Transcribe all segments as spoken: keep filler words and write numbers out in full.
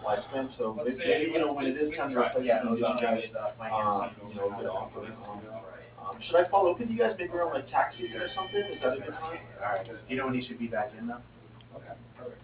lifespan. So maybe, maybe, you know, when it is time to replace it, we can get you guys, um, you know, a good offer. Um, um, should I follow up with you guys maybe around like tax season or something? Is that a good time? All right. Do you know when he should be back in though? Okay, perfect.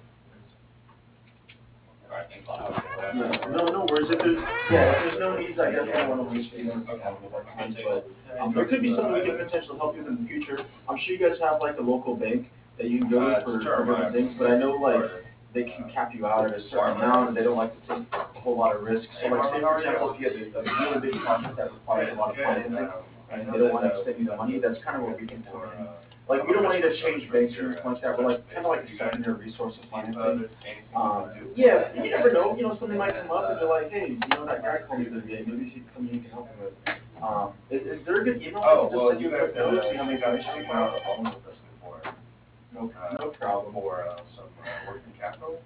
All right, thanks a Yeah, lot. no, no worries. If there's, yeah, if there's no needs, I definitely want to waste you guys' time with our time. But um, there could be something we can potentially help you with in the future. I'm sure you guys have like a local bank that you can go to for, for different things, but I know like they can cap you out at a certain amount, and they don't like to take a whole lot of risk. So like, say for example, if you have a, a really big project that requires a lot of financing, and they don't want to extend you the money, that's kind of where we can come in. Like, we don't want you to change banks or anything like that. We're like, kind of like a secondary resource of financing. Um, yeah, you never know, you know, something might come up and they're like, hey, you know, that guy called me the other day, maybe see something you can help me with. Um, is, is there a good email I Oh, can just well, send you you a guys quick note so you can, have uh, you guys information have on been on file? the phone with us before. No, uh, no problem. For, uh, some, uh, working capital.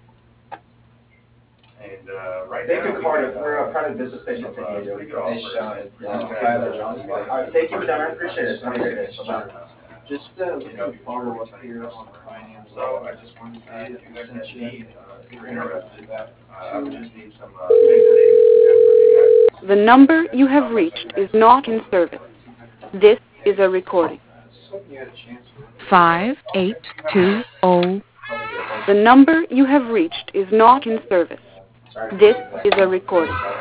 And, uh, right Bank now. of we Cardiff, got, we're a uh, private business bank in some, San uh, Diego. pretty good Hey, offers. Sean, that, it's uh, uh, you guys, Tyler uh, Johnson. like. All right, thank you for that, I appreciate it. Have a great day. Sure. Bye-bye. Just uh, looking to follow up here on the finance. So I just wanted to Uh, see if you guys since had you need, uh, if you're remember interested. that Uh, I would two just need some, uh, bank statements from The number you have reached is not in service. This is a recording. just hoping you had a chance to look five eight two zero. The number you have reached is not in service. Sorry. This is a recording.